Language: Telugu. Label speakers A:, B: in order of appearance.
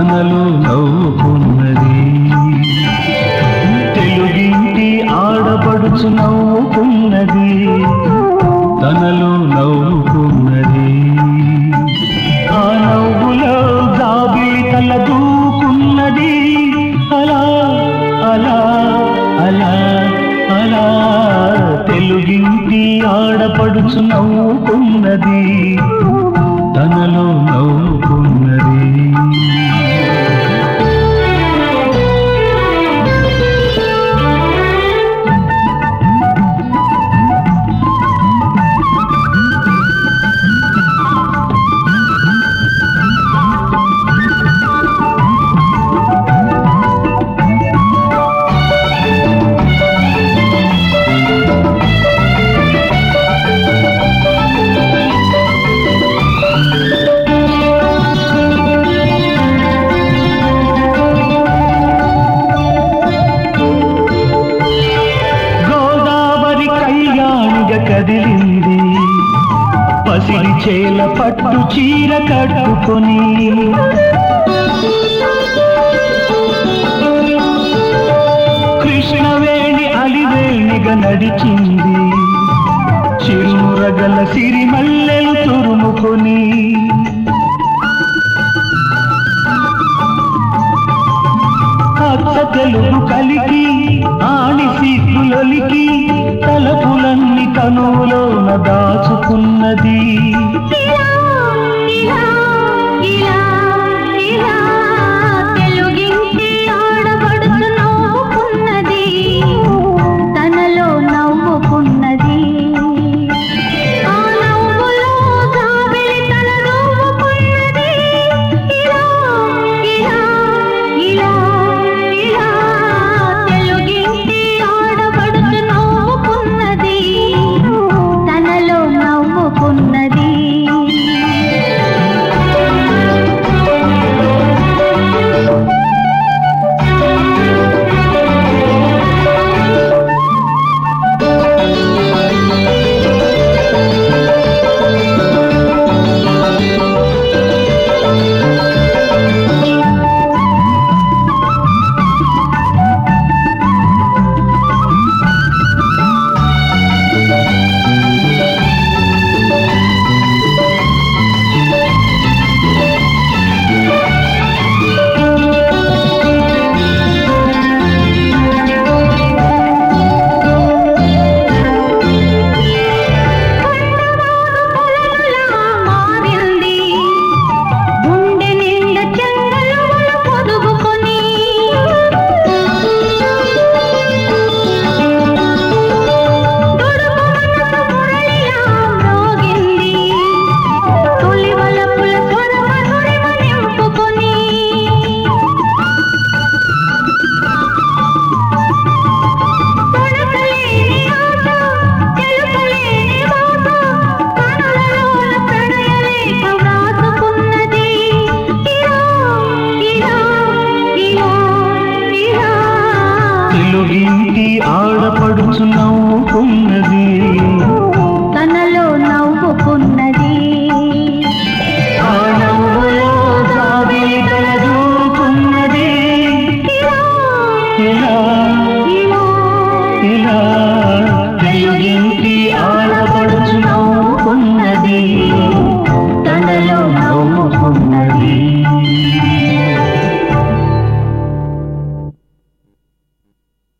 A: తనలో నవ్వుకున్నది తెలుగింటి ఆడపడుచు నవ్వుకున్నది తనలో నవ్వుకున్నది ఆ నవ్వులో జాబిలి తల దూకున్నది అలా అలా అలా అలా తెలుగింటి ఆడపడుచు నవ్వుకున్నది తనలో నవ్వుకున్నది కదిలింది పసిడి చేల పట్టు చీర కట్టుకొని కృష్ణవేణి అలివేణిగా నడిచింది చిరుమురగల సిరిమల్లెలు తురుముకొని అచ్చ తెలుగు కలిగి ఆని సిగ్గులొలికి తలపులన్నీ తనువులోన దాచుకున్నది
B: తెలుగింటి ఆడపడుచు నవ్వుకున్నది తనలో నవ్వుకున్నది ఆ నవ్వులో జాబిలి తల దూకున్నది ఇలా ఇలా ఇలా ఇలా తెలుగింటి ఆడపడుచు నవ్వుకున్నది తనలో నవ్వుకున్నది
A: తెలుగింటి ఆడపడుచు